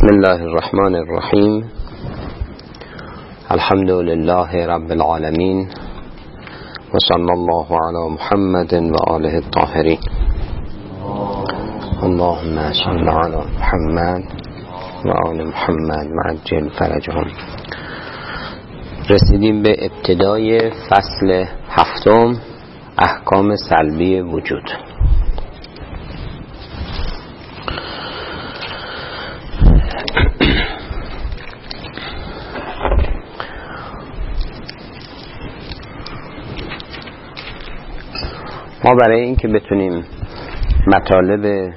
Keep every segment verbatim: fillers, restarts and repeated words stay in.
بسم الله الرحمن الرحیم. الحمد لله رب العالمین و صلی الله علی محمد و آله الطاهرین. اللهم صل علی محمد و آل محمد و عجل فرجهم. رسیدیم به ابتدای فصل هفتم، احکام سلبی وجود. ما برای این که بتونیم مطالب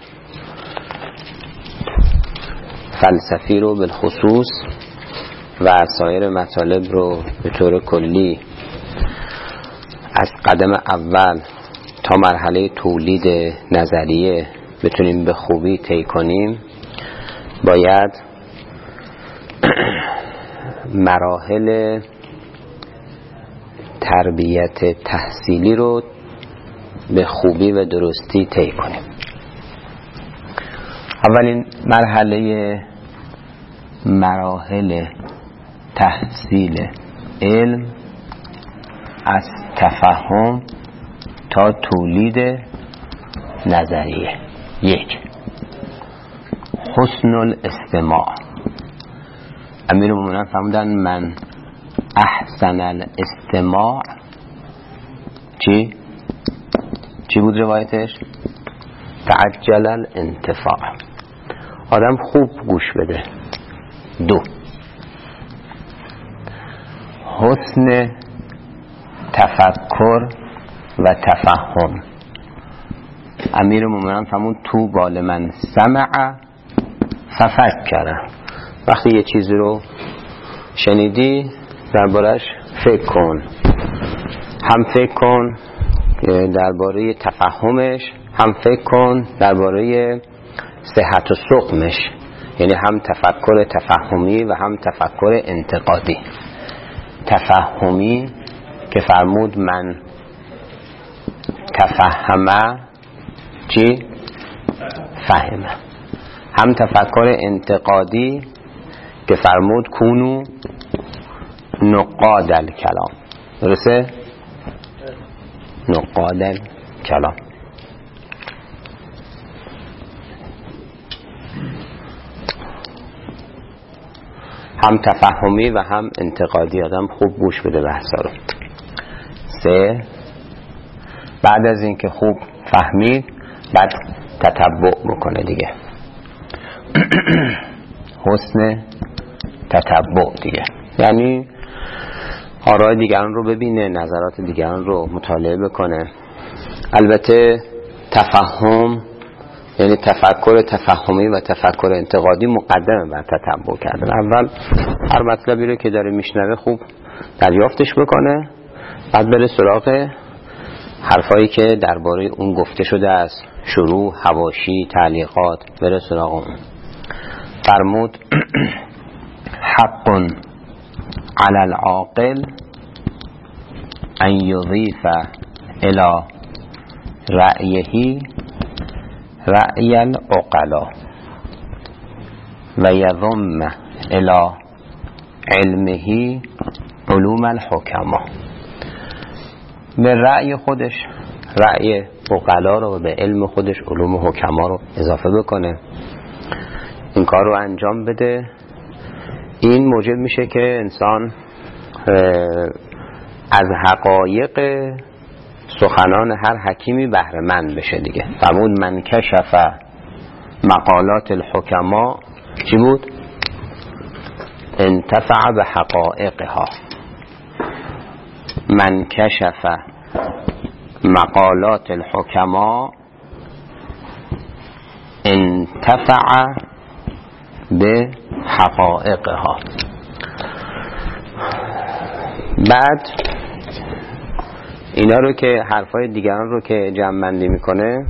فلسفی رو بالخصوص و سایر مطالب رو به طور کلی از قدم اول تا مرحله تولید نظریه بتونیم به خوبی طی کنیم، باید مراحل تربیت تحصیلی رو به خوبی و درستی طی کنیم. اولین مرحله مراحل تحصیل علم از تفهم تا تولید نظریه. یک، حسن الاستماع. امیرالمومنین فرمودن من احسن الاستماع چی؟ چی بود روایتش؟ تعجل الانتفاع. آدم خوب گوش بده. دو، حسن تفکر و تفهم. امیرالمومنین فرمود تو بال من سمع ففکر. وقتی یه چیزی رو شنیدی دربارش فکر کن. هم فکر کن درباره تفهمش، هم فکر کن درباره صحت و سقمش، یعنی هم تفکر تفهمی و هم تفکر انتقادی. تفهمی که فرمود من تفهمه چی؟ فهمه. هم تفکر انتقادی که فرمود کونو نقاد الکلام. درسته؟ نقاد الکلام. هم تفهمی و هم انتقادی. آدم خوب گوش بده بحثا رو. سه، بعد از اینکه خوب فهمید بعد تتبع بکنه دیگه. حسن تتبع دیگه، یعنی آراء دیگران رو ببینه، نظرات دیگران رو مطالعه بکنه. البته تفهم یعنی تفکر تفهمی و تفکر انتقادی مقدمه بر تتبع کردن. اول هر مطلبی رو که داره میشنوه خوب دریافتش بکنه، بعد بره سراغ حرفایی که درباره اون گفته شده است، شروع، حواشی، تعلیقات، بره سراغ اون. فرمود حق علی العاقل ان یضیف الی رأیه رأی العقلا و یضم الی علمه علوم الحکما. به رأی خودش رأی عقلا رو، به علم خودش علوم حکما رو اضافه بکنه، این کار رو انجام بده. این موجب میشه که انسان از حقایق سخنان هر حکیمی بهره مند بشه دیگه. فرمود من کشف مقالات الحکما چی بود؟ انتفع به حقائقها. من کشف مقالات الحکما انتفع به حقائقها. بعد اینا رو که حرفای دیگران رو که جمع بندی میکنه،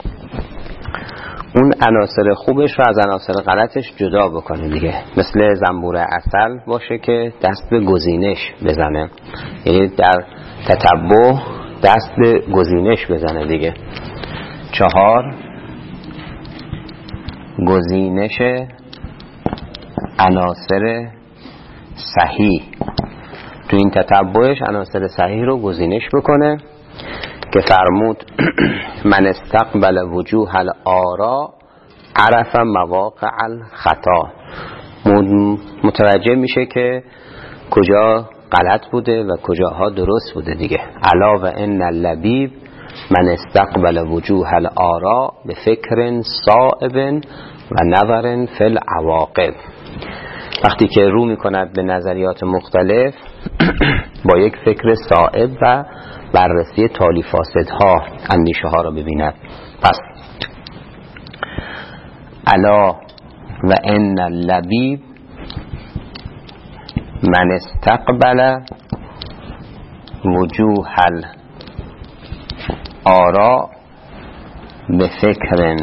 اون عناصر خوبش رو از عناصر غلطش جدا بکنه دیگه. مثل زنبور عسل باشه که دست به گزینش بزنه، یعنی در تتبع دست به گزینش بزنه دیگه. چهار، گزینش عناصر صحیح. تو این تتبعش عناصر صحیح رو گزینش بکنه که فرمود من استقبل وجوه الآراء عرف مواقع الخطا. متوجه میشه که کجا غلط بوده و کجاها درست بوده دیگه. علا و ان اللبیب من استقبل وجوه الآراء به فکر صائب و نظر فی العواقب. وقتی که رو میکند به نظریات مختلف با یک فکر صائب و بررسی تالی فاسدها اندیشه ها را ببیند. پس علا و ان اللبیب من استقبل وجوه الآراء به فکر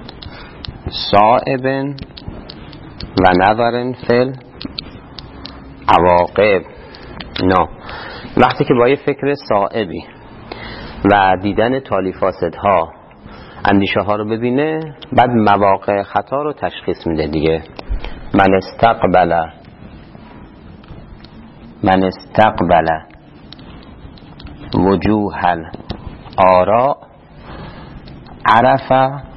صائب و نظر فی العواقب. نه وقتی که با یه فکر صائبی و دیدن تالی فاسدها اندیشه ها رو ببینه، بعد مواقع خطا رو تشخیص میده دیگه. من استقبل من استقبل وجوه الآراء عرف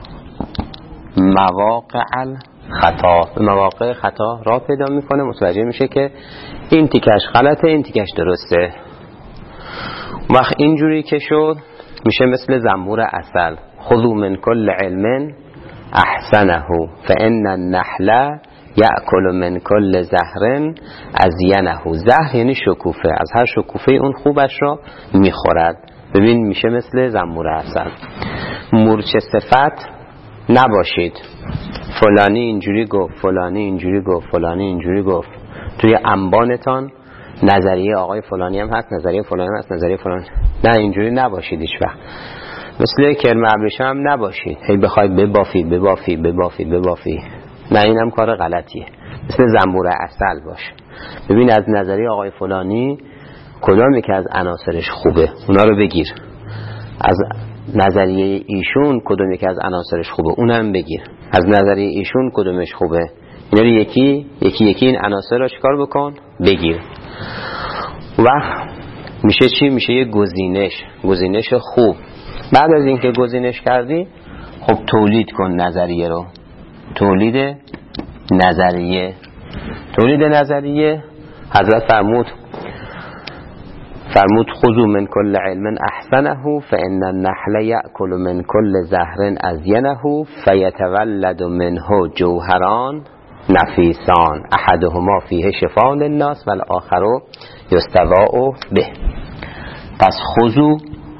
مواقع الخطا. مواقع خطا را پیدا میکنه، متوجه میشه که این تیکش غلطه، این تیکش درسته. وقت اینجوری که شد میشه مثل زنبور عسل. خذوا من کل علم احسنه فان النحل یأکل من کل زهر ازینه. زهر یعنی شکوفه، از هر شکوفه اون خوبش را میخورد. ببین میشه مثل زنبور عسل. مورچه صفت نباشید. فلانی اینجوری گفت، فلانی اینجوری گفت، فلانی اینجوری گفت. توی انبانتان نظریه آقای فلانی هم هست، نظریه فلانی هم هست، نظریه فلانی. نه اینجوری نباشید هیچ وقت. مثل کرم ابریشم هم نباشید هی بخوای ببافی ببافی ببافی ببافی. نه اینم کار غلطیه. مثل زنبور عسل باش. ببین از نظریه آقای فلانی کدامی که از عناصرش خوبه اونا رو بگیر، از نظریه ایشون کدومی که از عناصرش خوبه اونم بگیر، از نظریه ایشون کدومش خوبه اینا رو یکی یکی یکی این عناصر رو چیکار بکن بگیر. و میشه چی؟ میشه یه گزینش گزینش خوب. بعد از اینکه گزینش کردی خب تولید کن نظریه رو. تولید نظریه تولید نظریه حضرت فرمود فرمود خذوا من کل علم احسنه فان النحل یأکل من کل زهر ازینه فیتولد منه جوهران نفیسان احدهما فیه شفاء للناس والآخر یستضاء به. پس خذوا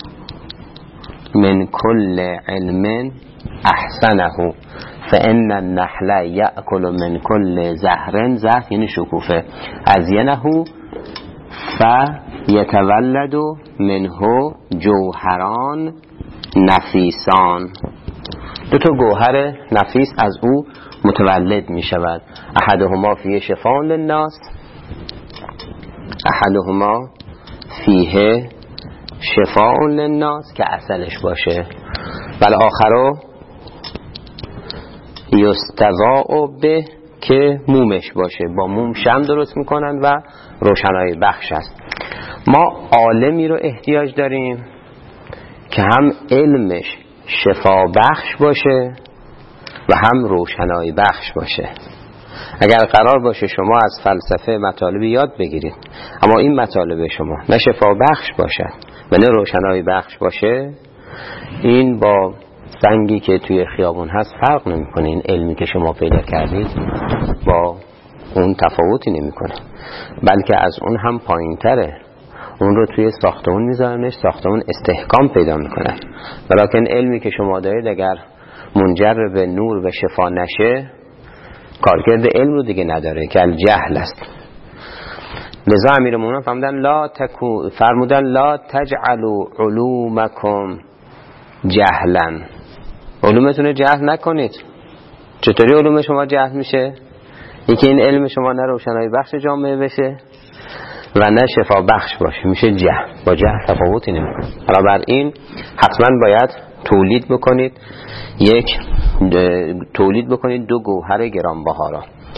من کل علم احسنه فان النحل یأکل من کل زهر، زهر یعنی شکوفه، ازینه فیتولد منه جوهران نفیسان. دو تا گوهر نفیس از او متولد می شود. احدهما فیه شفاء للناس، احدهما فیه شفاء للناس که عسلش باشه، ولی آخرو یستضاء به که مومش باشه، با موم شمع درست میکنن و روشنایی بخش است. ما عالمی رو احتیاج داریم که هم علمش شفا بخش باشه و هم روشنایی بخش باشه. اگر قرار باشه شما از فلسفه مطالبی یاد بگیرید اما این مطالب شما نه شفا بخش باشد و نه روشنایی بخش باشه، این با سنگی که توی خیابون هست فرق نمیکنه. این علمی که شما پیدا کردید با اون تفاوتی نمیکنه، بلکه از اون هم پایین تره. اون رو توی ساختمون میذارنش، ساختمون استحکام پیدا میکنه. ولیکن علمی که شما دارید اگر منجر به نور و شفا نشه، کارکرد علم رو دیگه نداره که الجهل است. لذا امیرالمومنین فرمودن لا تکو فرمودن لا تجعلوا علومکم جهلا. علومتون جهل نکنید. چطوری علوم شما جهل میشه؟ یکی این علم شما نه روشنایی بخش جامعه بشه و نه شفا بخش باشه، میشه جهل. با جهل تفاوتی نمیکنه. حالا بر این حتما باید تولید بکنید یک تولید بکنید دو گوهر گرانبها را.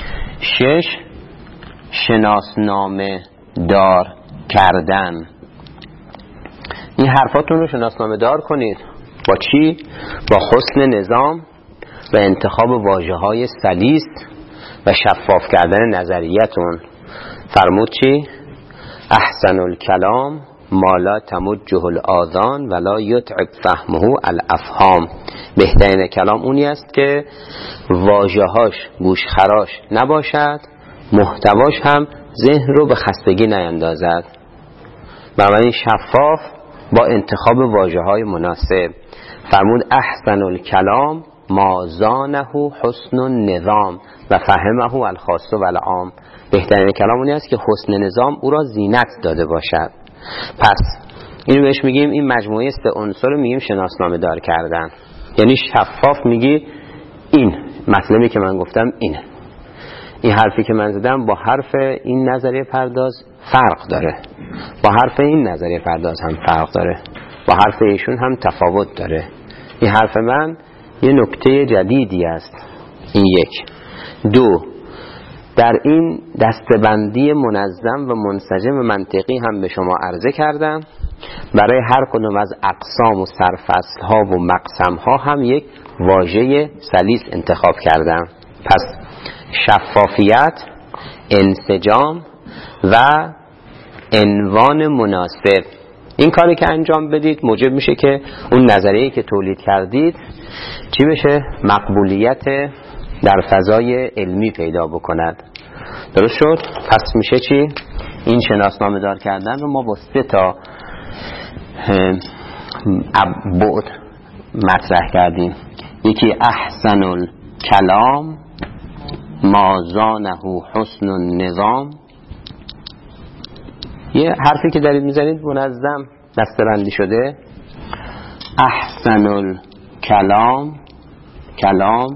شش، شناسنامه دار کردن. این حرفاتون رو شناسنامه دار کنید. با چی؟ با حسن نظام و انتخاب واژه‌های سلیس و شفاف کردن نظریتون. فرمود چی؟ احسن الکلام ما لا تمجه الاذان ولا یتعب فهمه الافهام. بهترین کلام اونی است که واژه‌هاش گوشخراش نباشد، محتواش هم ذهن رو به خستگی نیندازد. بنابراین شفاف با انتخاب واژه‌های مناسب. فرمود احسن الکلام ما زانه حسن النظام و فهمه الخاص و العام. بهترین کلام اونی است که حسن نظام او را زینت داده باشد. پس اینو بهش میگیم، این مجموعه سه عنصر رو میگیم شناسنامه دار کردن. یعنی شفاف میگی این مطلبی که من گفتم اینه، این حرفی که من زدم با حرف این نظریه پرداز فرق داره، با حرف این نظریه پرداز هم فرق داره، با حرف ایشون هم تفاوت داره. این حرف من یه نکته جدیدی است. این یک. دو، در این دستبندی منظم و منسجم منطقی هم به شما عرضه کردم، برای هر کدوم از اقسام و سرفصل ها و مقسم ها هم یک واژه سلیس انتخاب کردم. پس شفافیت، انسجام و عنوان مناسب، این کاری که انجام بدید موجب میشه که اون نظریه‌ای که تولید کردید چی بشه؟ مقبولیت در فضای علمی پیدا بکند. درست شد؟ پس میشه چی؟ این شناسنامه دار کردن رو ما با سه تا بعد مطرح کردیم. یکی احسن الکلام ما زانه حسن النظام. یه حرفی که دارید میزنید منظم دسته‌بندی شده. احسن الکلام، کلام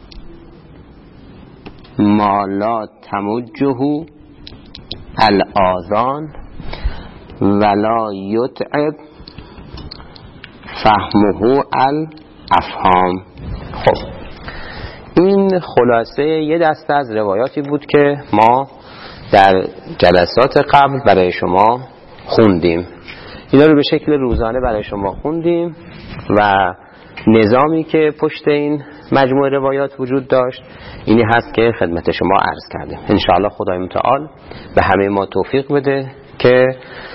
ما لا تمجه الاذان ولا یتعب فهمه الافهام. خب این خلاصه یه دسته از روایاتی بود که ما در جلسات قبل برای شما خوندیم. اینا رو به شکل روزانه برای شما خوندیم و نظامی که پشت این مجموعه روایات وجود داشت اینی هست که خدمت شما عرض کردیم. انشاءالله خدای متعال به همه ما توفیق بده که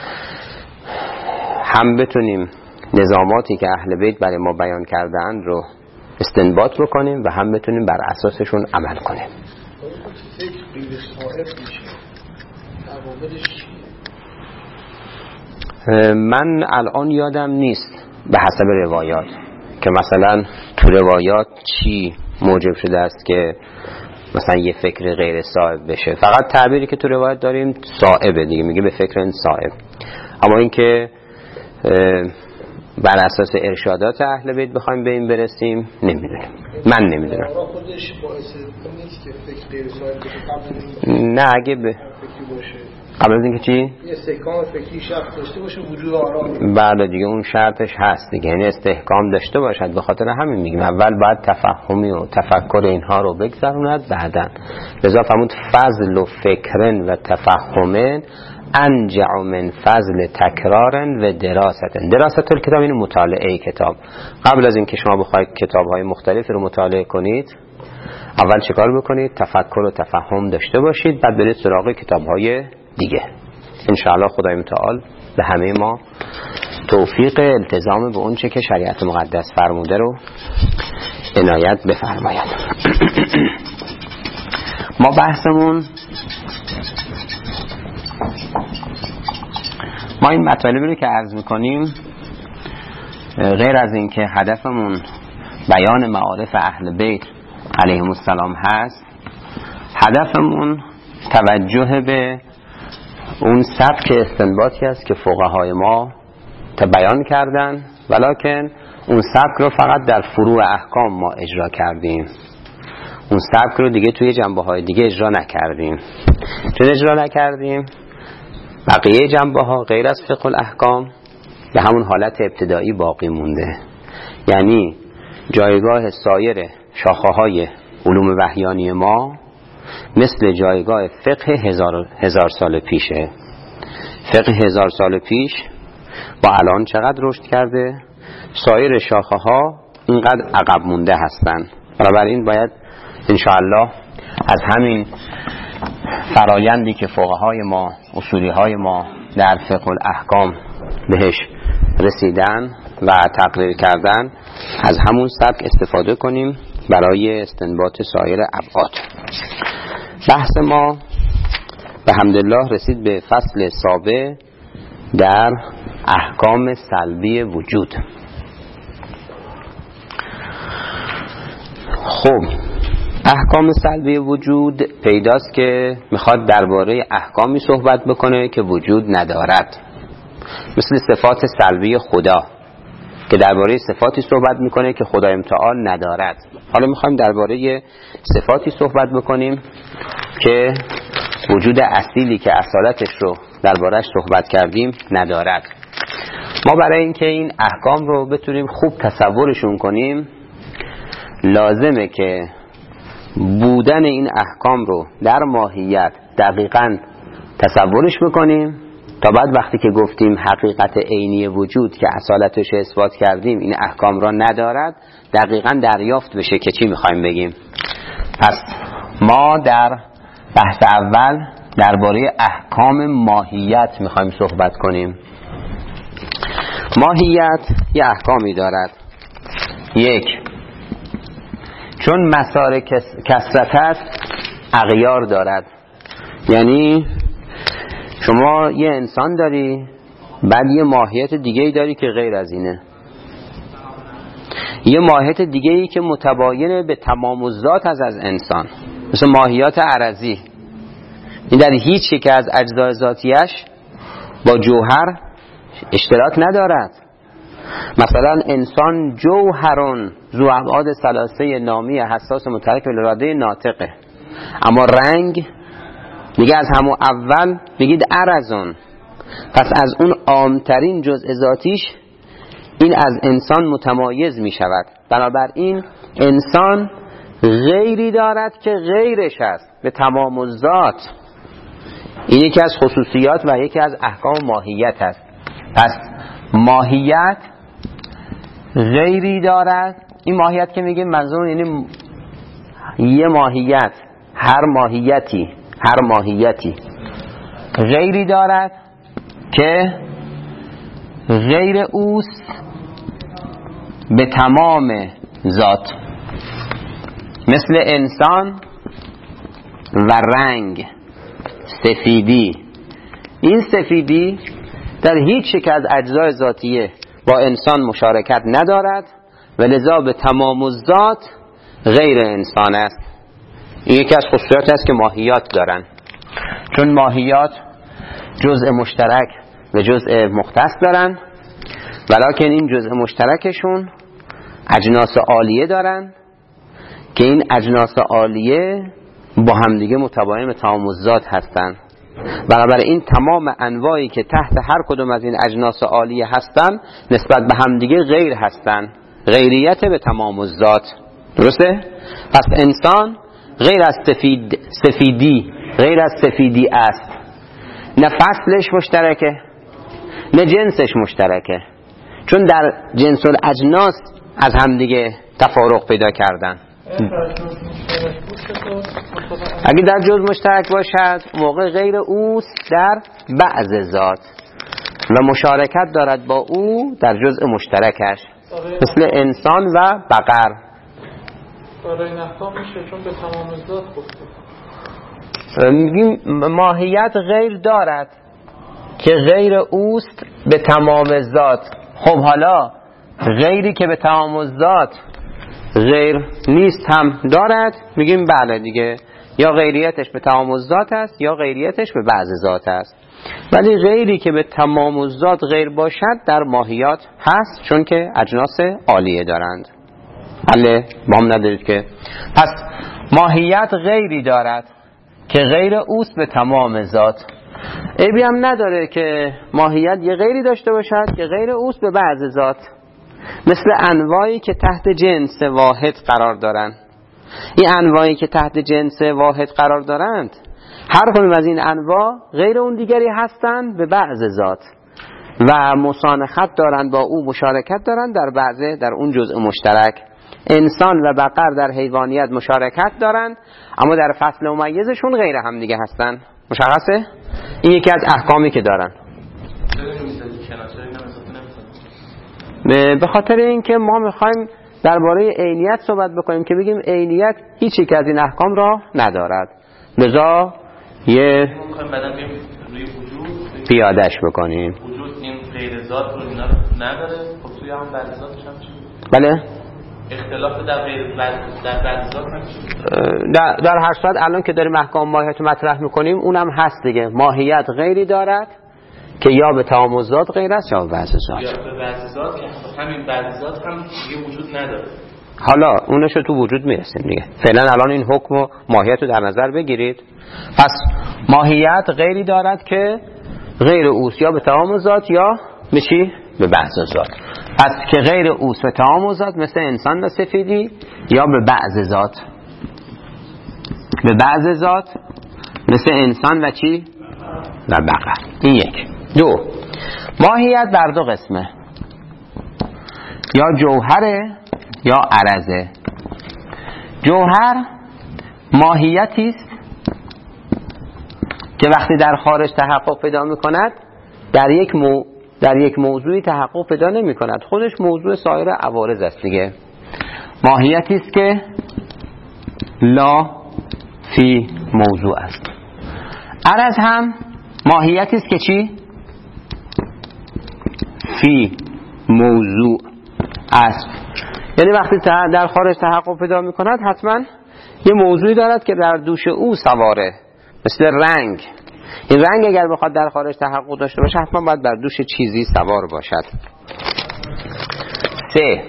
هم بتونیم نظاماتی که اهل بیت برای ما بیان کردن رو استنباط بکنیم و هم بتونیم بر اساسشون عمل کنیم. من الان یادم نیست به حسب روایات که مثلا تو روایات چی موجب شده است که مثلا یه فکر غیر صائب بشه. فقط تعبیری که تو روایت داریم صائبه دیگه، میگه به فکر این صائب. اما اینکه بر اساس ارشادات اهل بیت بخوایم به این برسیم نمیدونم، من نمیدونم. نه اگه به قبل از اینکه چی؟ یه استحکام فکری شرط داشته باشه وجود آرام. بله دیگه اون شرطش هست دیگه، یعنی استحکام داشته باشد. به خاطر همین میگیم اول باید تفهمی و تفکر اینها رو بگذروند، بعدن لذا فرمود فضل و فکرن و تفهمن انجع من فضل تکرارن و دراستن. دراست الکتاب این مطالعه کتاب. قبل از اینکه شما بخواید کتاب‌های مختلفی رو مطالعه کنید اول چیکار بکنید؟ تفکر و تفهم داشته باشید، بعد برید سراغ کتاب‌های دیگه. انشاءالله خدای متعال به همه ما توفیق التزام به اون چه که شریعت مقدس فرموده رو عنایت بفرماید. ما بحثمون ما این مطالبی رو که عرض میکنیم غیر از این که هدفمون بیان معارف اهل بیت علیهم السلام هست، هدفمون توجه به اون سبک استنباطی است که فقهای ما بیان کردن، ولکن اون سبک رو فقط در فروع احکام ما اجرا کردیم، اون سبک رو دیگه توی جنبه های دیگه اجرا نکردیم. چون اجرا نکردیم بقیه جنبه ها غیر از فقه الاحکام به همون حالت ابتدایی باقی مونده. یعنی جایگاه سایر شاخه های علوم وحیانی ما مثل جایگاه فقه هزار, هزار سال پیشه. فقه هزار سال پیش با الان چقدر رشد کرده؟ سایر شاخه ها اینقدر عقب مونده هستن. بنابراین باید انشاءالله از همین فرایندی که فقهای ما، اصولی های ما در فقه الاحکام بهش رسیدن و تقریر کردن، از همون سبک استفاده کنیم برای استنباط سایر ابعاد. بحث ما به حمدالله رسید به فصل سابع در احکام سلبی وجود. خب احکام سلبی وجود پیداست که میخواد درباره احکامی صحبت بکنه که وجود ندارد، مثل صفات سلبی خدا که درباره صفاتی صحبت میکنه که خدای متعال ندارد. حالا میخوایم درباره صفاتی صحبت بکنیم که وجود اصیلی که اصالتش رو دربارهش صحبت کردیم ندارد. ما برای اینکه این احکام رو بتونیم خوب تصورشون کنیم لازمه که بودن این احکام رو در ماهیت دقیقاً تصورش بکنیم تا بعد وقتی که گفتیم حقیقت عینی وجود که اصالتش اثبات کردیم این احکام را ندارد، دقیقاً دریافت بشه که چی میخوایم بگیم. پس ما در بحث اول درباره احکام ماهیت میخوایم صحبت کنیم. ماهیت یه احکامی دارد. یک، چون مسار کثرت است اغیار دارد. یعنی شما یه انسان داری، بعد یه ماهیت دیگه‌ای داری که غیر از اینه، یه ماهیت دیگه‌ای که متباینه به تمام الذات از از انسان، مثل ماهیت عرضی. این در هیچ یک از اجزای ذاتیش با جوهر اشتراک ندارد. مثلا انسان جوهرون ذو ابعاد ثلاثه نامی حساس متحرک بالاراده ناطقه، اما رنگ میگه از همون اول بگید عرضون، پس از اون عامترین جزء ذاتیش این از انسان متمایز می شود. بنابراین انسان غیری دارد که غیرش است به تمام الذات. این یکی از خصوصیات و یکی از احکام ماهیت است. پس ماهیت غیری دارد. این ماهیت که میگیم منظور یعنی یه ماهیت، هر ماهیتی هر ماهیتی غیری دارد که غیر اوست به تمام ذات، مثل انسان و رنگ سفیدی. این سفیدی در هیچ یک از اجزای ذاتیه با انسان مشارکت ندارد و لذا به تمام الذات غیر انسان است. این یکی از خصوصیات است که ماهیات دارن، چون ماهیات جزء مشترک و جزء مختص دارن، ولکن این جزء مشترکشون اجناس عالیه دارن که این اجناس عالیه با همدیگه متباین به تمام الذات هستن. بنابراین تمام انواعی که تحت هر کدوم از این اجناس عالیه هستن نسبت به همدیگه غیر هستن، غیریت به تمام الذات. درسته؟ پس انسان غیر از سفید سفیدی غیر از سفیدی است، نه فصلش مشترکه نه جنسش مشترکه، چون در جنس الاجناس از همدیگه تفارق پیدا کردن. اگه در جزء مشترک باشد موقع غیر اوست در بعض ذات و مشارکت دارد با او در جزء مشترکش، مثل انسان و بقر. برای نحکام میشه چون به تمام ذات گفته. میگیم ماهیت غیر دارد که غیر اوست به تمام ذات. خب حالا غیری که به تمام ذات غیر نیست هم دارد، میگیم بله دیگه، یا غیریتش به تمام الذات است یا غیریتش به بعض ذات است. ولی غیری که به تمام الذات غیر باشد در ماهیات هست، چون که اجناس عالیه دارند. بله با هم ندارید که پس ماهیت غیری دارد که غیر اوست به تمام ذات. عیبی هم نداره که ماهیت یه غیری داشته باشد که غیر اوست به بعض ذات، مثل انواعی که تحت جنس واحد قرار دارن. این انواعی که تحت جنس واحد قرار دارند هر کدوم از این انواع غیر اون دیگری هستند به بعض ذات و مسانخت دارند با او، مشارکت دارند در بعض در اون جزء مشترک. انسان و بقر در حیوانیت مشارکت دارند اما در فصل ممیزشون غیر هم دیگه هستند. مشخصه؟ این یکی از احکامی که دارن. به خاطر اینکه ما میخوایم درباره عینیت صحبت بکنیم که بگیم عینیت هیچ یک از این احکام را ندارد، لذا یه پیادش بکنیم. وجود این غیر ذات رو اینا نداره، خب توی هم بعد ذاتش هم چی؟ بله؟ اختلاف در غیر در بعد ذات هم چی؟ در, در هر صورت الان که داریم احکام ماهیت رو مطرح میکنیم اونم هست دیگه. ماهیت غیری دارد که یا به تمام ذات غیر است یا به بعض ذات. یا به بعض ذات که همین بعض ذات هم دیگه وجود نداره. حالا اونش رو تو وجود میرسیم دیگه. فعلا الان این حکم و ماهیت رو در نظر بگیرید. پس ماهیت غیری دارد که غیر اوست یا به تمام ذات یا به چی؟ به بعض ذات. پس که غیر اوست به تمام ذات مثل انسان و سفیدی یا به بعض ذات به بعض ذات مثل انسان و چی؟ و بقر. این یک. دو، ماهیت بر دو قسمه، یا جوهره یا عرضه. جوهر ماهیتی است که وقتی در خارج تحقق پیدا می‌کند در یک مو... در یک موضوعی تحقق پیدا نمی‌کند، خودش موضوع سایر عوارض است دیگه. ماهیتی است که لا فی موضوع است. عرض هم ماهیتی است که چی؟ فی موضوع است. یعنی وقتی در خارج تحقق پیدا می‌کند حتما یه موضوعی دارد که در دوش او سواره، مثل رنگ. این رنگ اگر بخواد در خارج تحقق داشته باشه حتما باید بر دوش چیزی سوار باشد. سه،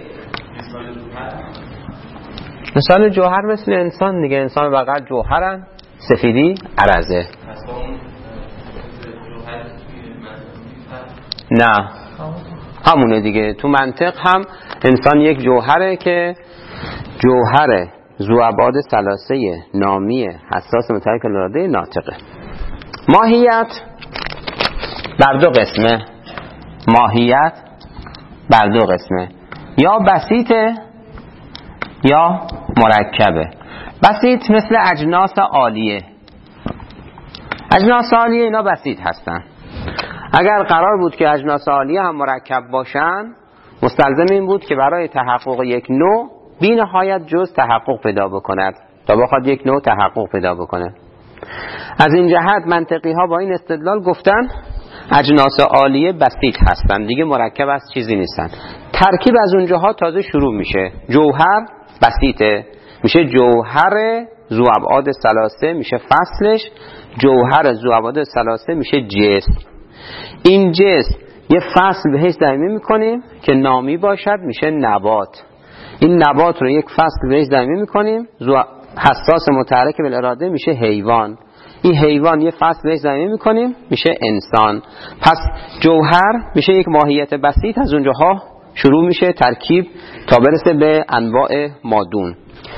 مثال جوهر مثل انسان دیگه. انسان و بقر جوهرن، سفیدی عرضه. نه همونه دیگه. تو منطق هم انسان یک جوهره که جوهر ذوابعاد ثلاثه نامی حساس متحرک الاراده ناطقه. ماهیت بر دو قسمه. ماهیت بر دو قسمه، یا بسیطه یا مرکبه. بسیط مثل اجناس عالیه. اجناس عالیه اینا بسیط هستن. اگر قرار بود که اجناس عالیه هم مرکب باشن مستلزم این بود که برای تحقق یک نوع بی نهایت جز تحقق پیدا بکند تا بخواد یک نوع تحقق پیدا بکنه. از این جهت منطقی ها با این استدلال گفتن اجناس عالیه بسیط هستن دیگه، مرکب از چیزی نیستن. ترکیب از اونجاها تازه شروع میشه. جوهر بسیطه میشه جوهر ذوابعاد ثلاثه، میشه فصلش جوهر ذوابعاد ثلاثه، میشه جسم. این جسم یه فصل بهش ضمیمه میکنیم که نامی باشد، میشه نبات. این نبات رو یک فصل بهش ضمیمه میکنیم حساس متحرک بالاراده، میشه حیوان. این حیوان یه فصل بهش ضمیمه میکنیم میشه انسان. پس جوهر میشه یک ماهیت بسیط، از اونجاها شروع میشه ترکیب تا برسه به انواع مادون.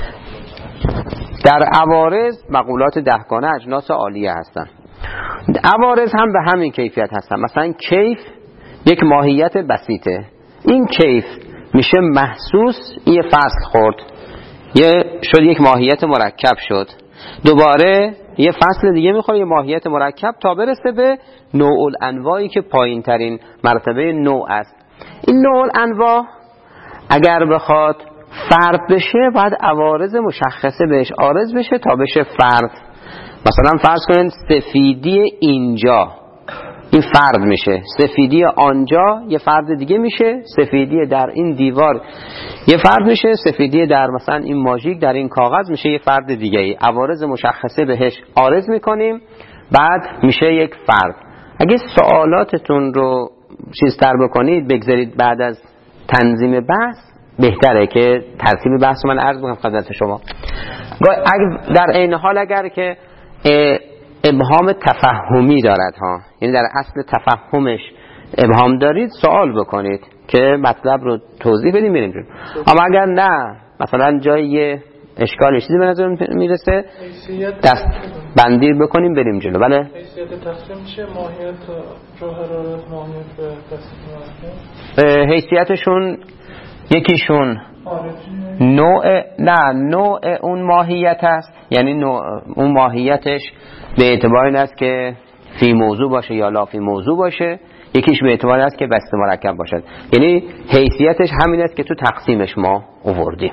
در عوارض مقولات دهگانه اجناس عالیه هستن. عوارض هم به همین کیفیت هستن. مثلا کیف یک ماهیت بسیطه. این کیف میشه محسوس، این فصل خورد یه شد یک ماهیت مرکب شد، دوباره یه فصل دیگه میخواد یه ماهیت مرکب تا برسه به نوع الانواعی که پایین ترین مرتبه نوع است. این نوع الانواع اگر بخواد فرد بشه باید عوارض مشخصه بهش عارض بشه تا بشه فرد. مثلا فرض کنید سفیدی اینجا این فرد میشه، سفیدی آنجا یه فرد دیگه میشه، سفیدی در این دیوار یه فرد میشه، سفیدی در مثلا این ماژیک در این کاغذ میشه یه فرد دیگه ای. عوارض مشخصه بهش عارض میکنیم بعد میشه یک فرد. اگه سوالاتتون رو چیزتر بکنید بگذارید بعد از تنظیم بحث بهتره که ترتیب بحث من عرض بکنم خدمت شما. در این حال اگر که ابهام تفهمی دارد ها، یعنی در اصل تفهمش ابهام دارید سوال بکنید که مطلب رو توضیح بدیم بریم جون. اما اگر نه مثلا جای اشکال چیزی به نظر میرسه دست بندی بکنیم بریم جلو. بله حیثیت تقسیم چیه؟ ماهیت جوهرات، ماهیت به دست، حیثیتشون یکیشون نوع نه نوع اون ماهیت است، یعنی نوع اون ماهیتش به اعتبار این است که فی موضوع باشه یا لا فی موضوع باشه، یکیش به اعتبار است که بسته مرکب باشد. یعنی حیثیتش همین است که تو تقسیمش ما آوردیم.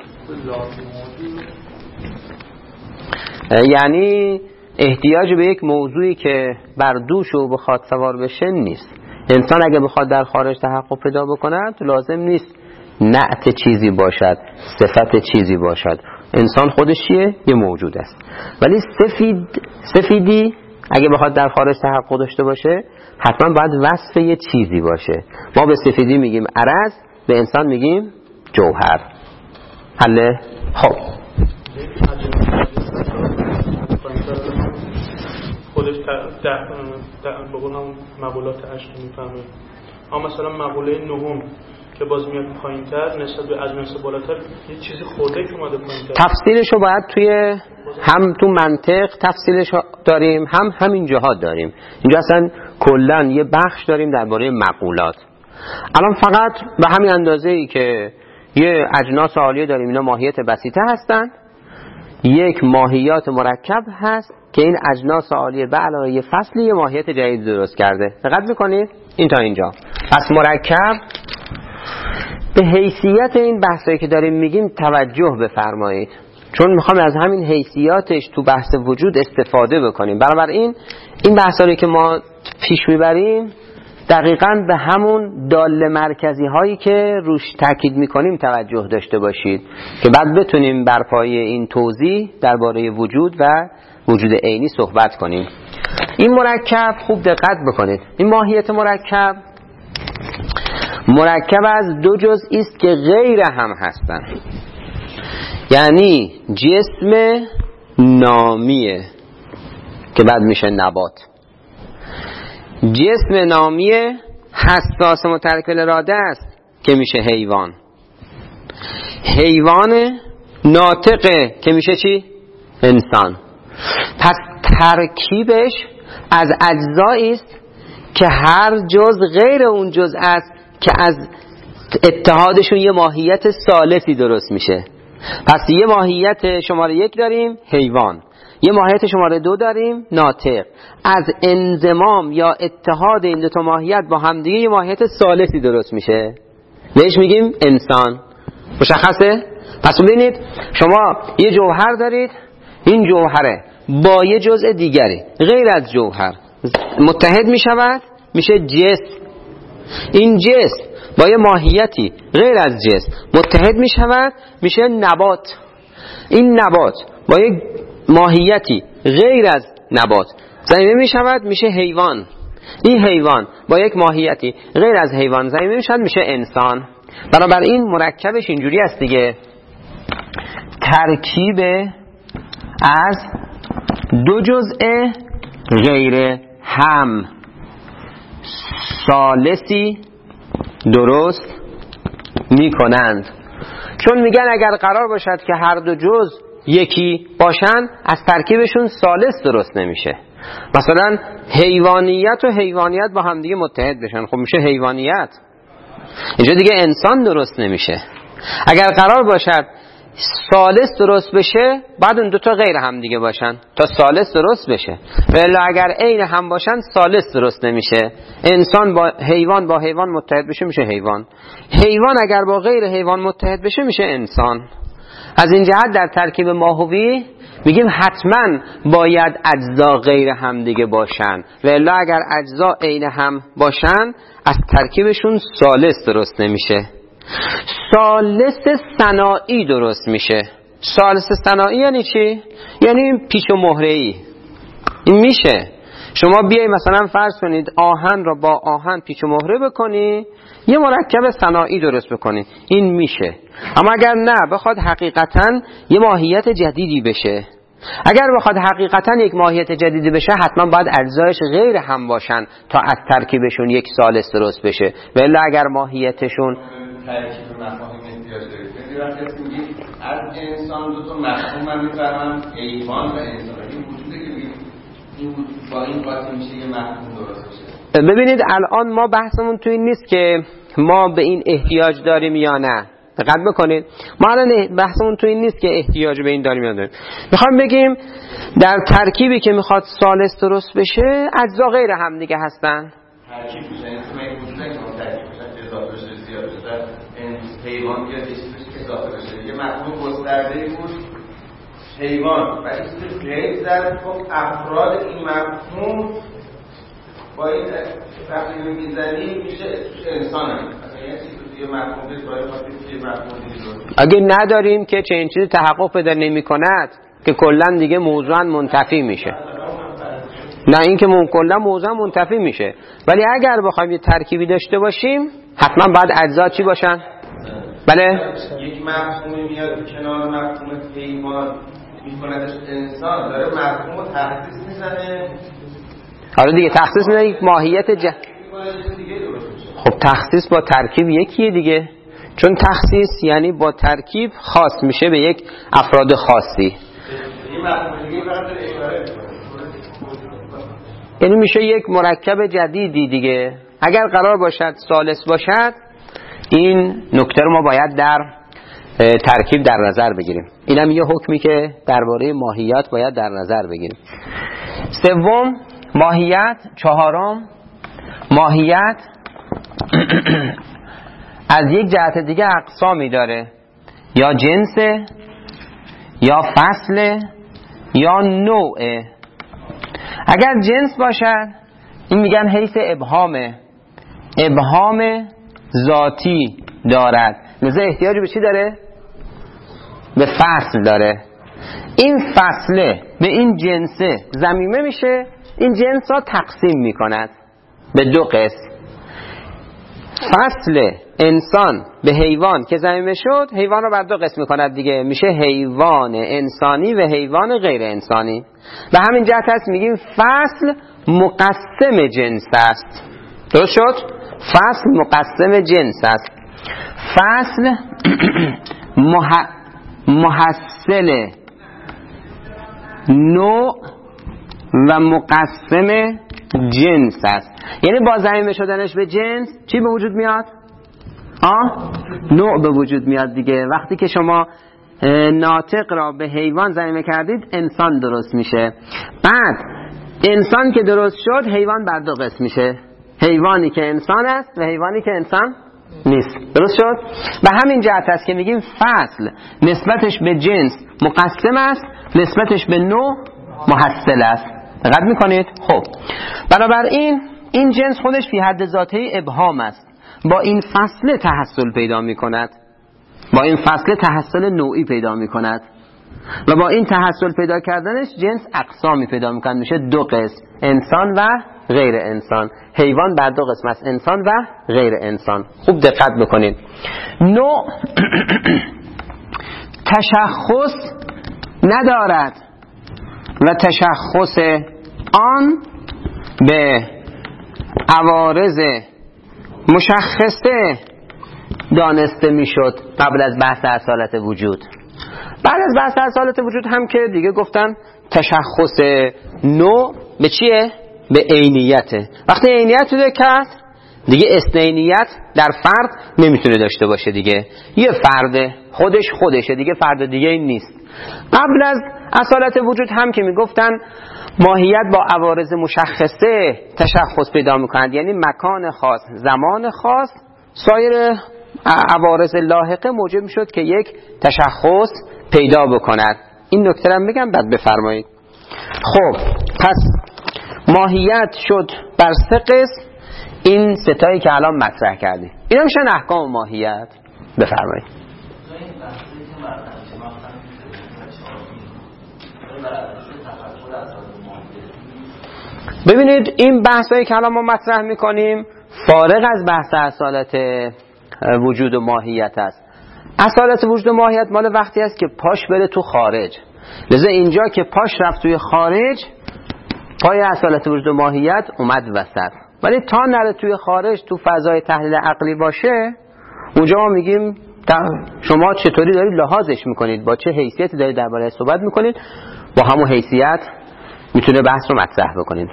یعنی احتیاج به یک موضوعی که بر دوش و بخواد سوار بشه نیست. انسان اگه بخواد در خارج تحقق پیدا بکند لازم نیست نعت چیزی باشد، صفت چیزی باشد. انسان خودش چیه؟ یه موجود است. ولی سفید سفیدی اگه بخواد در خارج تحقق داشته باشه حتما باید وصف یه چیزی باشه. ما به سفیدی میگیم عرض، به انسان میگیم جوهر. حله؟ خب خودش بقولم مقولات عشق میفهمه. اما مثلا مقوله نهم که باز میاد پایین‌تر نسبت به از نسبت بالاتر یه چیزی خورده که اومده پایین‌تر. تفصیلشو باید توی هم تو منطق تفصیلش داریم، هم همین جهات داریم. اینجا اصلا کلا یه بخش داریم درباره مقولات. الان فقط به همین اندازه‌ای که یه اجناس عالیه داریم، اینا ماهیت بسیطه هستن، یک ماهیات مرکب هست که این اجناس عالیه به علاوه یه فصلی یه ماهیت جدید درست کرده. دقت می‌کنید این تا اینجا. پس مرکب به حیثیت این بحثایی که داریم میگیم توجه بفرمایید، چون میخوام از همین حیثیاتش تو بحث وجود استفاده بکنیم. بنابراین این بحثایی که ما پیش میبریم دقیقاً به همون داله مرکزی هایی که روش تاکید میکنیم توجه داشته باشید که بعد بتونیم بر پایه این توضیح درباره وجود و وجود عینی صحبت کنیم. این مرکب خوب دقت بکنید، این ماهیت مرکب مرکب از دو جزئی است که غیر هم هستند. یعنی جسم نامیه که بعد میشه نبات، جسم نامیه حساس مترکل اراده است که میشه حیوان، حیوان ناطقه که میشه چی؟ انسان. پس ترکیبش از اجزایی است که هر جزء غیر اون جزء است که از اتحادشون یه ماهیت ثالثی درست میشه. پس یه ماهیت شماره یک داریم حیوان، یه ماهیت شماره دو داریم ناطق. از انضمام یا اتحاد این دو تا ماهیت با همدیگه یه ماهیت ثالثی درست میشه، بهش میگیم انسان. مشخصه؟ پس ببینید شما یه جوهر دارید، این جوهره با یه جزء دیگری غیر از جوهر متحد میشود میشه جسم. این جسم با یه ماهیتی غیر از جسم متحد می شود میشه نبات. این نبات با یک ماهیتی غیر از نبات ضمیمه می شود میشه حیوان. این حیوان با یک ماهیتی غیر از حیوان ضمیمه می شود میشه انسان. بنابراین مرکبش اینجوری است دیگه، ترکیب از دو جزء غیر هم ثالثی درست می کنند. چون میگن اگر قرار باشد که هر دو جزء یکی باشن از ترکیبشون ثالث درست نمیشه. مثلا حیوانیت و حیوانیت با هم دیگه متحد بشن، خب میشه حیوانیت. اینجا دیگه انسان درست نمیشه. اگر قرار باشد ثالث درست بشه بعد اون دوتا غیر هم دیگه باشن تا ثالث درست بشه، ولی اگر عین هم باشن ثالث درست نمیشه. انسان با حیوان با حیوان متحد بشه میشه حیوان، حیوان اگر با غیر حیوان متحد بشه میشه انسان. از این جهت در ترکیب ماهوی میگیم حتما باید اجزا غیر هم دیگه باشن، ولی اگر اجزا عین هم باشن از ترکیبشون ثالث درست نمیشه. ثالث ثنایی درست میشه. ثالث ثنایی یعنی چی؟ یعنی پیچ و مهره‌ای. این میشه شما بیای مثلا فرض کنید آهن را با آهن پیچ و مهره بکنی یه مرکب ثنایی درست بکنی، این میشه. اما اگر نه بخواد حقیقتا یه ماهیت جدیدی بشه، اگر بخواد حقیقتا یک ماهیت جدیدی بشه حتما باید اجزایش غیر هم باشن تا از ترکیبشون یک ثالث درست بشه، ولی اگر ماهیتشون ترکیب مفاهیم احتیاج دارید. سری وقتی هست میگید از انسان دو تا مفهوم من میفهمم حیوان و انسان. این وجوده که میگید این وجود با این قاطی میشه یه مفهوم درست میشه. ببینید الان ما بحثمون توی این نیست که ما به این احتیاج داریم یا نه. دقت بکنید ما الان بحثمون توی این نیست که احتیاج به این داریم یا نداریم. میخوام بگیم در ترکیبی که میخواد ثالث درست بشه اجزا غیر هم دیگه هستن. ترکیب میشه این اسم وجوده که ما ترکیب میشه اضافه بشه زیاد بشه این حیوان بیاد چیزش اضافه بشه. یه مفهوم گسترده‌ای بود حیوان و این غیر در افراد این مفهوم با این وقتی میزنی میشه انسانه. مثلا یه چیزی یه مفهومی برای خاطر یه مفهومی اگه نداریم که چه این چیزی تحقق پیدا نمی‌کند که کلا دیگه موضوعاً منتفی میشه. نه اینکه مون کلا موضوع منتفی میشه، ولی اگر بخوایم یه ترکیبی داشته باشیم حتما باید اجزا چی باشن؟ بله یک مفهومی میاد کنار مفهوم حیوان میکندش انسان داره مفهوم رو تخصیص میزنه. آره دیگه تخصیص میزنه یک ماهیت ج... خب تخصیص با ترکیب یکیه دیگه، چون تخصیص یعنی با ترکیب خاص میشه به یک افراد خاصی. یعنی میشه یک مرکب جدیدی دیگه. اگر قرار باشد ثالث باشد این نکته رو ما باید در ترکیب در نظر بگیریم. اینم یه حکمی که درباره ماهیت باید در نظر بگیریم. سوم ماهیت. چهارم ماهیت از یک جهت دیگه اقسامی داره، یا جنسه یا فصله یا نوعه. اگر جنس باشد این میگن حیث ابهامه، ابهام ذاتی دارد، لذا احتیاج به چی داره؟ به فصل داره. این فصله به این جنسه ضمیمه میشه، این جنس را تقسیم میکند به دو قسم. فصل انسان به حیوان که ضمیمه شد حیوان رو بر دو قسم میکند دیگه، میشه حیوان انسانی و حیوان غیر انسانی. و همین جهت هست میگیم فصل مقسم جنس است. درست شد؟ فصل مقسم جنس است. فصل مح... محصل نوع و مقسم جنس است. یعنی با ضمیمه شدنش به جنس چی به وجود میاد؟ آه؟ نوع به وجود میاد دیگه. وقتی که شما ناطق را به حیوان ضمیمه کردید انسان درست میشه. بعد انسان که درست شد حیوان بر دو قسم میشه، حیوانی که انسان است و حیوانی که انسان نیست. درست شد؟ و همین جهت است که میگیم فصل نسبتش به جنس مقسم است، نسبتش به نوع محصل است. دقت میکنید؟ خب بنابراین این جنس خودش فی حد ذاته ابهام است، با این فصل تحصل پیدا میکند، با این فصل تحصل نوعی پیدا میکند و با این تحصل پیدا کردنش جنس اقسامی پیدا میکند، میشه دو قسم، انسان و غیر انسان. حیوان بر دو قسم است، انسان و غیر انسان. خوب دقت بکنید. نوع تشخص ندارد و تشخص آن به عوارض مشخصه دانسته میشد قبل از بحث اصالت وجود. بعد از بحث اصالت وجود هم که دیگه گفتن تشخص نوع به چیه؟ به عینیته. وقتی عینیت رو کرد دیگه اثنینیت در فرد نمیتونه داشته باشه دیگه. یه فرد خودش خودشه دیگه، فرد دیگه این نیست. قبل از اصالت وجود هم که میگفتن ماهیت با عوارض مشخصه تشخص پیدا میکند، یعنی مکان خاص، زمان خاص، سایر عوارض لاحقه موجب میشد که یک تشخص پیدا بکند. این نکته رو بگم بعد بفرمایید. خب پس ماهیت شد بر سه قسم، این ستایی که الان مطرح کردیم اینا میشن احکام ماهیت. بفرمایید. ببینید این بحثایی که الان ما مطرح میکنیم فارغ از بحث اصالت وجود و ماهیت است. اصالت وجود و ماهیت مال وقتی است که پاش بره تو خارج، لذا اینجا که پاش رفت توی خارج پای اصالت وجود و ماهیت اومد وسط. ولی تا نره توی خارج تو فضای تحلیل عقلی باشه اونجا ما میگیم شما چطوری دارید لحاظش میکنید، با چه حیثیتی دارید درباره صحبت میکنید، با همون حیثیت میتونه بحث رو مطرح بکنید.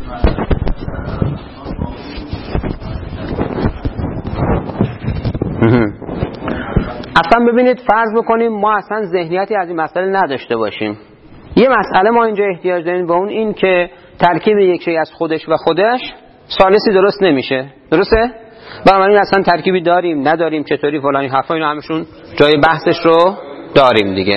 اصلا ببینید فرض بکنیم ما اصلا ذهنیتی از این مسئله نداشته باشیم. یه مسئله ما اینجا احتیاج داریم و اون این که ترکیب یک شی از خودش و خودش ثالثی درست نمیشه. درسته؟ بنابراین اصلا ترکیبی داریم نداریم چطوری فلانی حرفا اینا همشون جای بحثش رو داریم دیگه.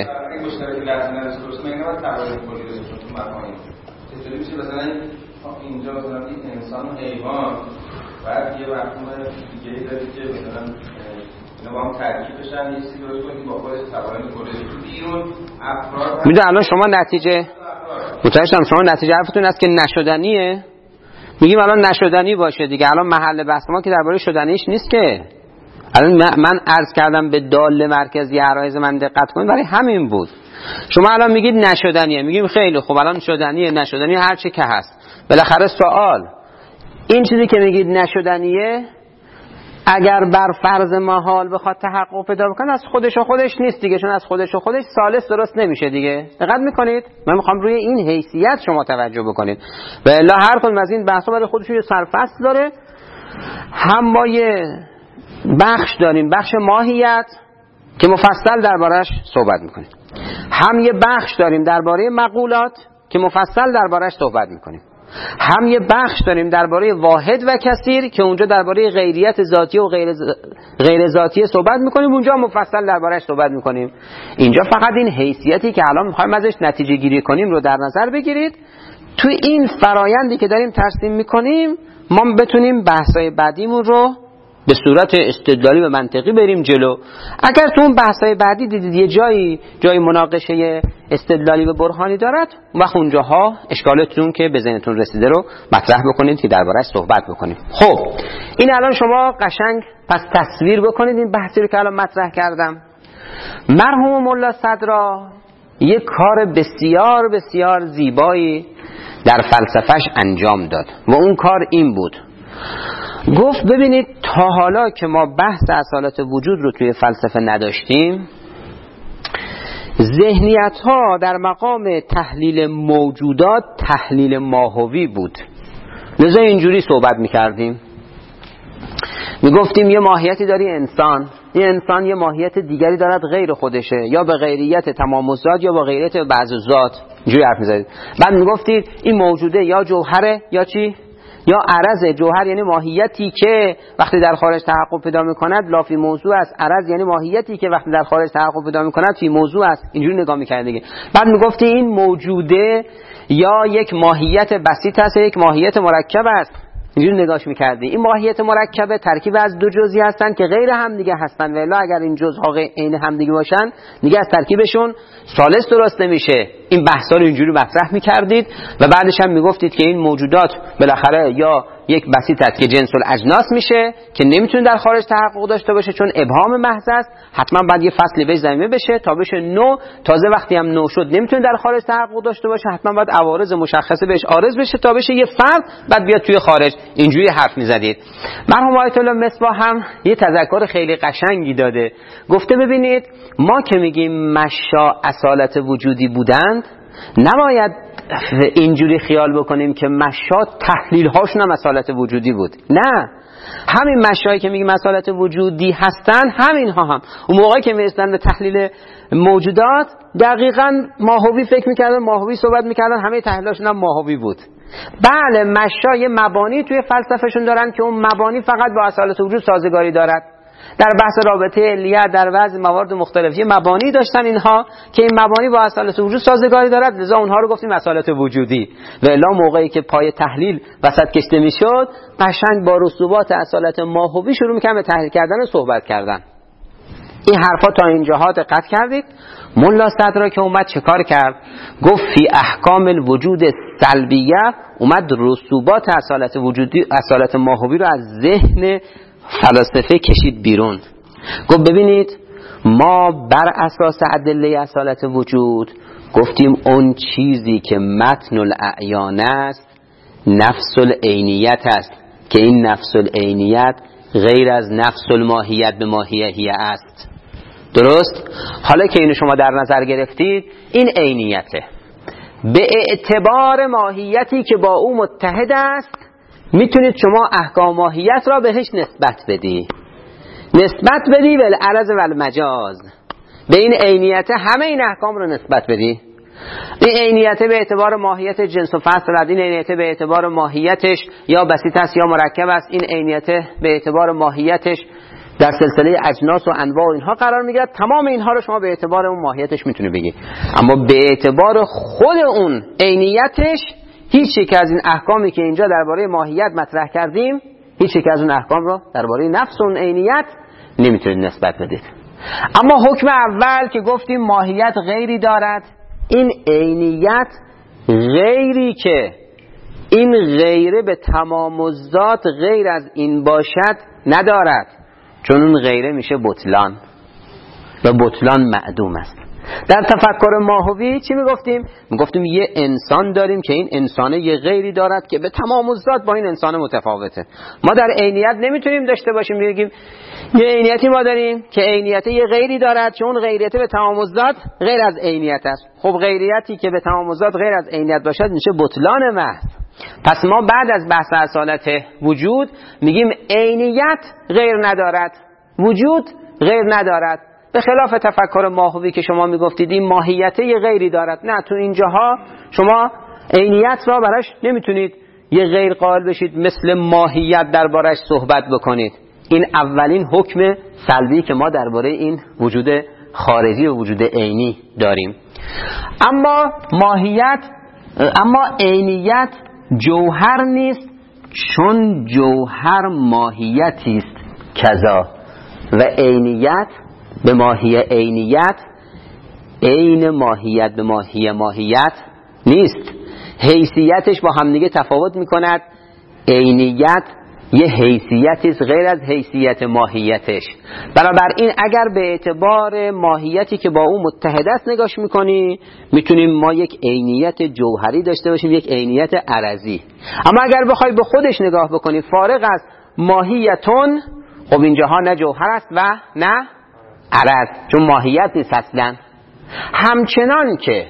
اینجا مثلا این انسان و حیوان بعد یه مفهوم دیگه‌ای داره که مثلا اینا با هم ترکیب بشن یه چیزی درست کنیم با خودش توانایی کنه بیرون افراد. میدونی الان شما نتیجه متوجهم شما نتیجه حرفتون است که نشدنیه. میگیم الان نشدنی باشه دیگه. الان محل بحث ما که درباره شدنیش نیست که. الان من عرض کردم به داله مرکزی عرایض من دقت کنید برای همین بود. شما الان میگید نشدنیه، میگیم خیلی خوب الان شدنیه نشدنیه هر چی که هست. بالاخره سوال این چیزی که میگید نشدنیه اگر بر فرض محال بخواد تحقق پیدا بکنه از خودش و خودش نیست دیگه، چون از خودش و خودش ثالث درست نمیشه دیگه. دقت میکنید؟ من میخوام روی این حیثیت شما توجه بکنید. و الا هر کدوم از این بحثا برای خودش یه سرفصل داره. هم ما یه بخش داریم بخش ماهیت که مفصل دربارش صحبت میکنیم، هم یه بخش داریم درباره مقولات که مفصل دربارش صحبت میکنیم، هم یه بخش داریم درباره واحد و کثیر که اونجا درباره غیریت ذاتی و غیر, ز... غیر ذاتی صحبت میکنیم، اونجا مفصل دربارش صحبت میکنیم. اینجا فقط این حیثیتی که الان میخوایم ازش نتیجه گیری کنیم رو در نظر بگیرید. تو این فرایندی که داریم ترسیم میکنیم ما بتونیم بحثای بعدیمون رو به صورت استدلالی و منطقی بریم جلو. اگر تو اون بحثای بعدی دیدید یه جایی جای مناقشه استدلالی و برهانی دارد، وقت اونجاها اشکالاتون که به ذهنتون رسیده رو مطرح بکنید که درباره‌اش صحبت بکنیم. خب این الان شما قشنگ پس تصویر بکنید این بحثی رو که الان مطرح کردم. مرحوم ملا صدرا یک کار بسیار بسیار زیبایی در فلسفهش انجام داد و اون کار این بود. گفت ببینید تا حالا که ما بحث اصالت وجود رو توی فلسفه نداشتیم، ذهنیت ها در مقام تحلیل موجودات تحلیل ماهوی بود. لذا اینجوری صحبت میکردیم، میگفتیم یه ماهیتی داری انسان، یه انسان یه ماهیت دیگری دارد غیر خودشه، یا به غیریت تمام الذات یا به غیریت بعض الذات. اینجوری حرف میزدید. بعد میگفتید این موجوده یا جوهره یا چی؟ یا عرض. جوهر یعنی ماهیتی که وقتی در خارج تحقق پیدا میکند لا فی موضوع است. عرض یعنی ماهیتی که وقتی در خارج تحقق پیدا میکند فی موضوع است. اینجوری نگاه میکرد دیگه. بعد میگفتی این موجوده یا یک ماهیت بسیط است یا یک ماهیت مرکب است. اینجوری نگاهش میکردی. این ماهیت مرکبه ترکیب از دو جزئی هستن که غیر هم دیگه هستن و الا اگر این جزءها عین هم دیگه باشن دیگه از ترکیبشون ثالث درست نمیشه. این بحثا رو اینجوری مطرح میکردید و بعدش هم میگفتید که این موجودات بالاخره یا یک بسیط است که جنس الاجناس میشه که نمیتونه در خارج تحقق داشته باشه چون ابهام محض است، حتما بعد یه فصلی بهش ضمیمه بشه تا بشه نو. تازه وقتی هم نو شد نمیتونه در خارج تحقق داشته باشه، حتما بعد عوارض مشخصه بهش عارض بشه تا بشه یه فرد بعد بیاد توی خارج. اینجوری حرف میزدید. مرحوم آیت الله مصباح هم یه تذکر خیلی قشنگی داده. گفته ببینید ما که میگیم مشا اصالت وجودی بودند نباید اینجوری خیال بکنیم که مشا تحلیل هاشون هم اصالت وجودی بود. نه، همین مشایی که میگیم اصالت وجودی هستن همین ها هم اون موقعی که میرسن به تحلیل موجودات دقیقاً ماهوی فکر میکردن، ماهوی صحبت میکردن، همه تحلیلاشون هم ماهوی بود. بله مشا یه مبانی توی فلسفهشون دارن که اون مبانی فقط با اصالت وجود سازگاری دارد. در بحث رابطه علیه در بعضی موارد مختلف یه مبانی داشتن اینها که این مبانی با اصالت وجود سازگاری دارد، لذا اونها رو گفتیم اصالت وجودی. و الا موقعی که پای تحلیل وسط کشته میشد قشنگ با رسوبات اصالت ماهوی شروع می‌کردن به تحلیل کردن و صحبت کردن. این حرفا تا اینجاها دقت کردید؟ ملا صدرا که اومد چه کار کرد؟ گفت فی احکام الوجود سلبیه، اومد رسوبات اصالت وجودی اصالت ماهوی رو از ذهن فلسفه کشید بیرون. گفت ببینید ما بر اساس ادله اصالت وجود گفتیم اون چیزی که متن الاعیان است نفس العینیت است که این نفس العینیت غیر از نفس الماهیت به ماهیه است. درست؟ حالا که اینو شما در نظر گرفتید، این عینیته. به اعتبار ماهیتی که با او متحد است میتونید شما احکام ماهیت را بهش نسبت بدی، نسبت بدی به العرض و المجاز، به این عینیت همه این احکام رو نسبت بدی. این عینیت به اعتبار ماهیت جنس و فصل، این عینیت به اعتبار ماهیتش یا بسیط است یا مرکب است، این عینیت به اعتبار ماهیتش در سلسله اجناس و انواع و اینها قرار میگیرد. تمام اینها رو شما به اعتبار اون ماهیتش میتونی بگی، اما به اعتبار خود اون عینیتش هیچ یک از این احکامی که اینجا درباره ماهیت مطرح کردیم، هیچ یک از اون احکام رو درباره نفس اون عینیت نمیتونید نسبت بدید. اما حکم اول که گفتیم ماهیت غیری دارد، این عینیت غیری که این غیره به تمام الذات غیر از این باشد ندارد، چون اون غیره میشه بطلان و بطلان معدوم است. در تفکر ماهوی چی میگفتیم؟ میگفتیم یه انسان داریم که این انسانه یه غیری دارد که به تمام الذات با این انسان متفاوته. ما در عینیت نمیتونیم داشته باشیم بگیم یه عینیتی ما داریم که عینیت یه غیری دارد که اون غیریت به تمام الذات غیر از عینیت است. خب غیریتی که به تمام الذات غیر از عینیت باشد میشه بطلان محض. پس ما بعد از بحث اصالت وجود میگیم عینیت غیر ندارد، وجود غیر ندارد. به خلاف تفکر ماهوی که شما میگفتید این ماهیت یه غیری دارد، نه، تو اینجاها شما عینیت را براش نمیتونید یه غیر قائل بشید مثل ماهیت دربارش صحبت بکنید. این اولین حکم سلبی که ما درباره این وجود خارجی و وجود عینی داریم. اما ماهیت اما عینیت جوهر نیست، چون جوهر ماهیتی است کذا، و عینیت به ماهی عینیت عین ماهیت به ماهی ماهیت نیست. حیثیتش با هم دیگه تفاوت میکند. عینیت یه حیثیتی است غیر از حیثیت ماهیتش. بنابراین اگر به اعتبار ماهیتی که با اون متحد است نگاش میکنی، میتونیم ما یک عینیت جوهری داشته باشیم، یک عینیت عرضی. اما اگر بخوای به خودش نگاه بکنی فارغ از ماهیتون، خب اینجاها نه جوهر است و نه عرض، چون ماهیت نیست اصلا. همچنان که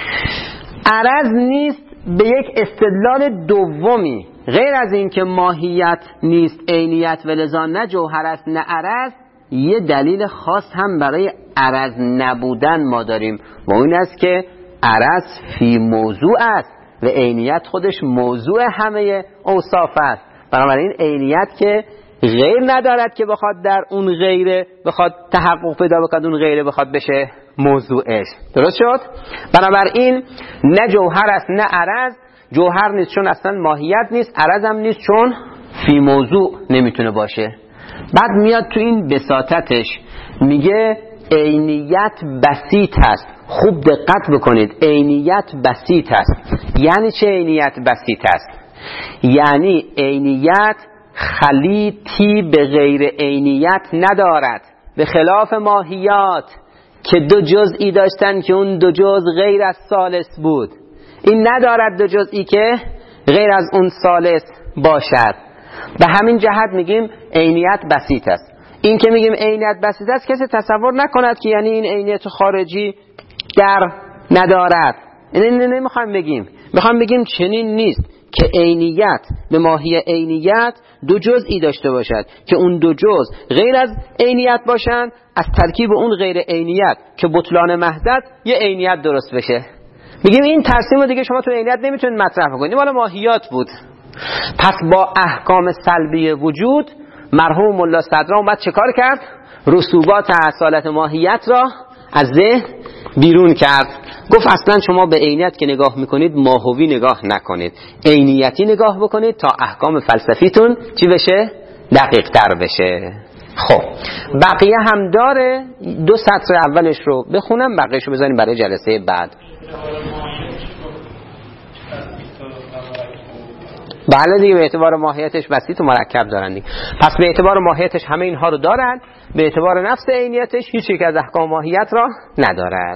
عرض نیست به یک استدلال دومی غیر از این که ماهیت نیست عینیت و لذا نه جوهر است نه عرض، یه دلیل خاص هم برای عرض نبودن ما داریم و این است که عرض فی موضوع است و عینیت خودش موضوع همه اوصاف است. بنابراین عینیت که غیر ندارد که بخواد در اون غیره بخواد تحقق پیدا بکنه، اون غیره بخواد بشه موضوعش. درست شد؟ بنابراین نه جوهر است نه عرض. جوهر نیست چون اصلا ماهیت نیست، عرض هم نیست چون فی موضوع نمیتونه باشه. بعد میاد تو این بساطتش میگه عینیت بسیط است. خوب دقت بکنید، عینیت بسیط است. یعنی چه عینیت بسیط است؟ یعنی عینیت خلیطی به غیر عینیت ندارد، به خلاف ماهیات که دو جزئی داشتن که اون دو جزء غیر از ثالث بود. این ندارد دو جزئی که غیر از اون ثالث باشد. به همین جهت میگیم عینیت بسیط است. این که میگیم عینیت بسیط است کسی تصور نکند که یعنی این عینیت خارجی در ندارد. این نمیخوایم بگیم، میخوایم بگیم چنین نیست که عینیت به ماهی عینیت دو جزئی داشته باشد که اون دو جزء غیر از عینیت باشند، از ترکیب اون غیر عینیت که بطلان محض یه عینیت درست بشه. میگیم این ترسیم رو دیگه شما تو عینیت نمیتونید مطرح کنید، مال ماهیات بود. پس با احکام سلبی وجود مرحوم ملا صدرا اومد چه کار کرد؟ رسوبات اصالت ماهیت را از ذهن بیرون کرد. گفت اصلا شما به عینیت که نگاه میکنید ماهوی نگاه نکنید، عینیتی نگاه بکنید تا احکام فلسفیتون چی بشه؟ دقیق تر بشه. خب بقیه هم داره، دو سطر اولش رو بخونم بقیهش رو بذاریم برای جلسه بعد. بله دیگه، به اعتبار ماهیتش بسیط و مرکب دارن دیگه. پس به اعتبار ماهیتش همه اینها رو دارن، به اعتبار نفس عینیتش هیچ یک از احکام ماهیت را ندارد.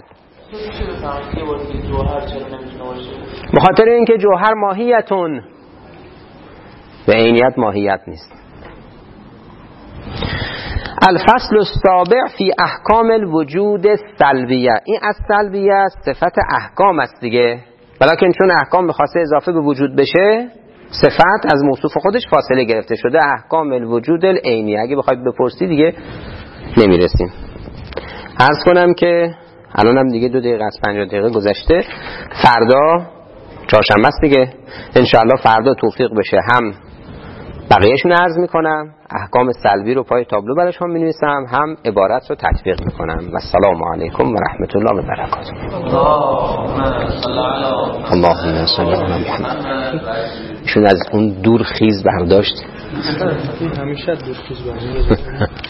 به خاطر اینکه جوهر ماهیتون و عینیت ماهیت نیست. الفصل السابع فی احکام الوجود سلبیه. این از سلبیه صفت احکام است دیگه، ولیکن چون احکام بخواسته اضافه به وجود بشه صفت از موصوف خودش فاصله گرفته شده. احکام الوجود العینی اگه بخواید بپرسی دیگه نمیرسیم. عرض کنم که الان هم دیگه دو دقیقه از پنجاه دقیقه گذشته. فردا چهارشنبه است دیگه، انشاءالله فردا توفیق بشه هم بقیهشون عرض میکنم، احکام سلبی رو پای تابلو براشون مینویسم، هم عبارت رو تطبیق میکنم. و السلام علیکم و رحمت الله و برکاته. اللهم صل علی محمد. ایشون از اون دور خیز برداشت. همیشه دور خیز برداشت.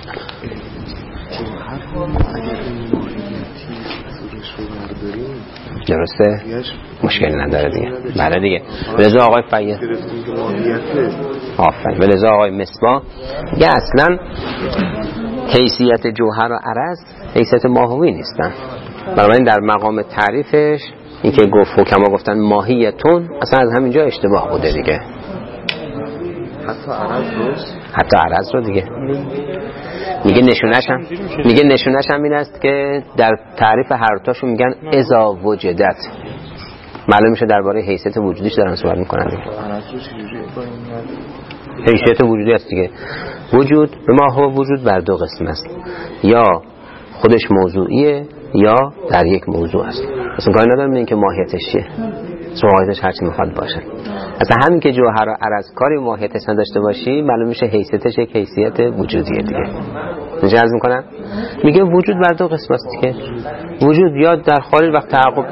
درسته؟ مشکل نداره دیگه. بله دیگه. ولذا آقای فیض آفرین. ولذا آقای مصباح یه اصلا حیثیت جوهر و عرض حیثیت ماهوی نیستن. بنابراین در مقام تعریفش این که گفت حکما گفتن ماهیتون، اصلا از همینجا اشتباه بوده دیگه. حتی عرض رو حتی عرض رو دیگه میگه نشونش هم میگه نشونش هم این است که در تعریف هر تاشون میگن اذا وجدت. معلوم میشه درباره حیثیت وجودیش دارن صحبت میکنن دیگه. حیثیت وجودی است دیگه. وجود به ما هو وجود بر دو قسم است، یا خودش موضوعیه یا در یک موضوع است. اصلا کاری ندارم این که ماهیتش چیه، ماهیتش هرچی میخواد باشه. اصلا همین که جوهر و عرض کاری ماهیتش نداشته باشی معلوم میشه حیثیتش یک حیثیت وجودیه دیگه. اینجا عرض میکنم میگه وجود بر دو قسم است دیگه. وجود یا در خارج وقت تحقق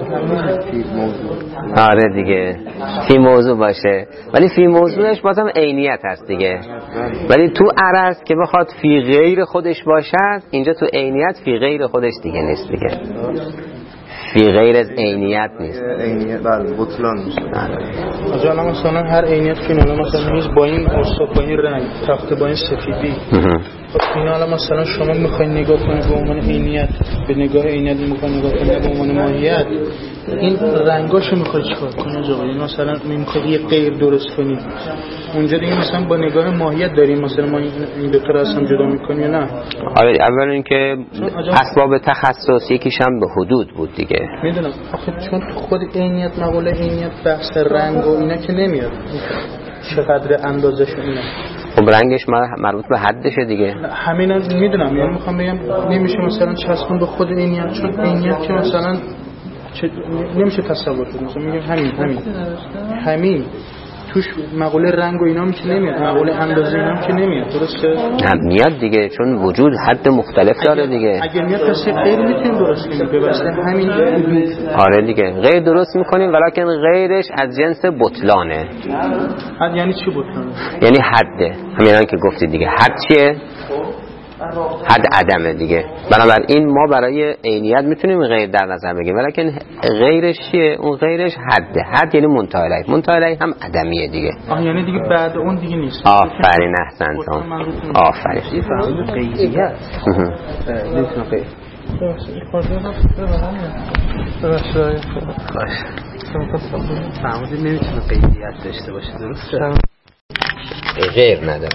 آره دیگه فی موضوع باشه، ولی فی موضوعش بازم عینیت هست دیگه. ولی تو عرض که بخواد فی غیر خودش باشد، اینجا تو عینیت فی غیر خودش دیگه نیست دیگه. فی غیر از عینیت نیست. عینیت بله بطلان میشه. از الان مثلا هر عینیت که ناله مثلا میز با این استاد با این رنگ تخته با این سفیدی، این حالا مثلا شما میخواین نگاه کنید به عنوان عینیت، به نگاه عینیت میخواین نگاه کنید به عنوان ماهیت، این رنگاشو میخواید چیکار کنید آقا؟ این مثلا میخواید یه غیر درست کنید اونجا دیگه مثلا با نگاه ماهیت داریم مثلا ما این دو تا رو اصلا جدا میکنیم یا نه؟ آره اول اینکه اسباب تخصص یکیش هم به حدود بود دیگه. میدونم آخه چون تو خود عینیت مقوله عینیت بحث رنگ و اینا که نمیاد چقدر اندازش اینا. خب رنگش مربوط به حدشه دیگه. همینا میدونم، یعنی میخوام بگم نمیشه مثلا چسبون به خود عینیت، چون عینیت که مثلا چه نمیشه تصور کنید. مثلا میگم همین همین همین توش مقوله رنگ و اینا هم که نمیاد، مقوله اندازه اینا هم که نمیاد. درسته؟ نه میاد دیگه، چون وجود حد مختلف داره دیگه. اگر میاد پس غیر میتونیم درست کنیم به واسطه همین حدود. آره دیگه غیر درست میکنیم، ولیکن غیرش از جنس بطلانه. حد یعنی چی بطلانه؟ یعنی حده. همین که گفتی دیگه. حد چیه؟ حد عدمه دیگه. بنابراین ما برای عینیت میتونیم غیر در نظر بگیریم، ولیکن غیرش چیه؟ اون غیرش حده. حد یعنی منتهی الیه. منتهی الیه هم عدمیه دیگه. آه یعنی دیگه بعد اون دیگه نیست. آفرین احسنتون. آفرین. این فهمید غیریت. نمیتونه غیر. فهمید نمیتونه غیریت داشته باشه. درسته؟ غیر نداره.